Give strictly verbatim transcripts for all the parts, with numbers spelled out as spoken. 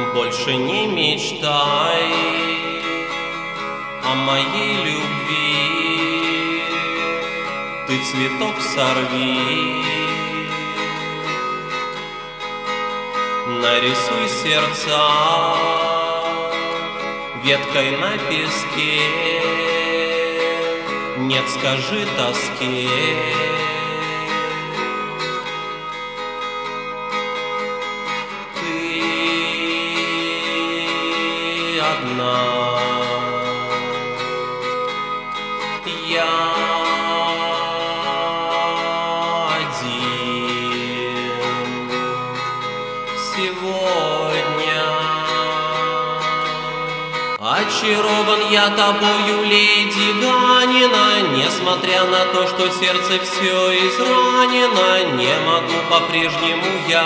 Больше не мечтай о моей любви, ты цветок сорви, нарисуй сердца веткой на песке, нет, скажи тоске. Одна, я один сегодня. Очарован я тобою, леди Ганина, несмотря на то, что сердце все изранено, не могу по-прежнему я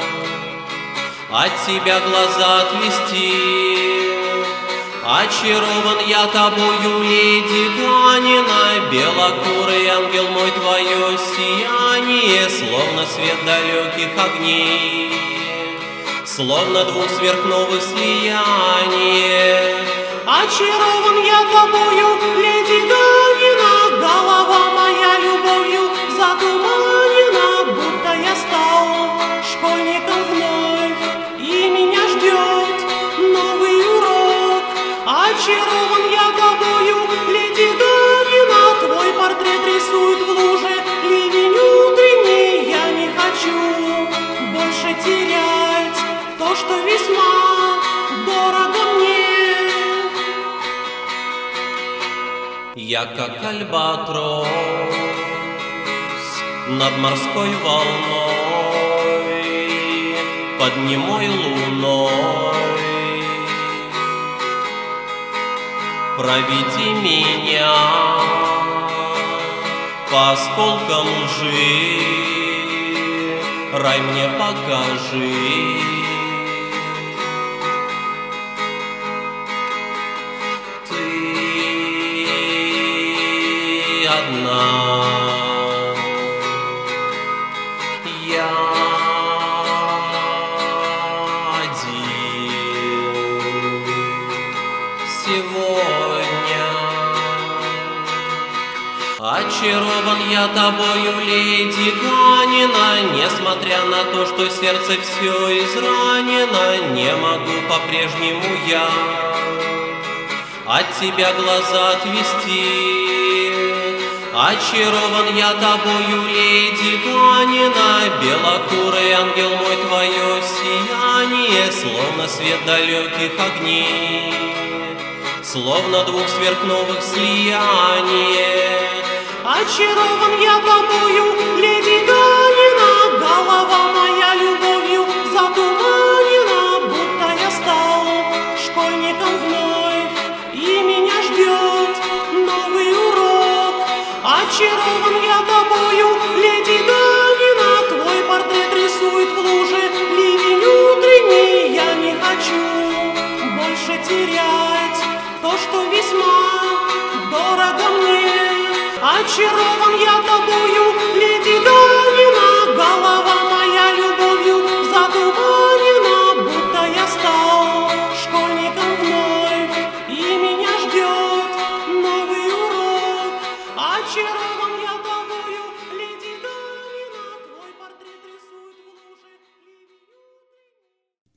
от тебя глаза отвести. Очарован я тобою, леди Ганина, белокурый ангел мой, твое сияние, словно свет далеких огней, словно двух сверхновых слияние. Очарован я тобою, леди Ганина, голова моя любовью затуманена, будто я стал школьником вновь, и меня ждет новый урок. Очарован я тобою, леди Ганина, твой портрет рисует в луже ливень утренний. Я не хочу больше терять то, что весьма дорого мне. Я как альбатрос над морской волной, под немой луной. Проведи меня по осколкам лжи, рай мне покажи. Ты одна, я один сегодня. Очарован я тобою, леди Ганина, несмотря на то, что сердце все изранено, не могу по-прежнему я от тебя глаза отвести. Очарован я тобою, леди Ганина, белокурый ангел мой, твое сияние, словно свет далеких огней, словно двух сверхновых слияние. Очарован я тобою, леди Ганина, голова моя любовью затуманена, будто я стал школьником вновь, и меня ждет новый урок. Очарован я тобою, леди Ганина, твой портрет рисует в луже ливень утренний. Я не хочу больше терять то, что весьма дорого мне. Очарован я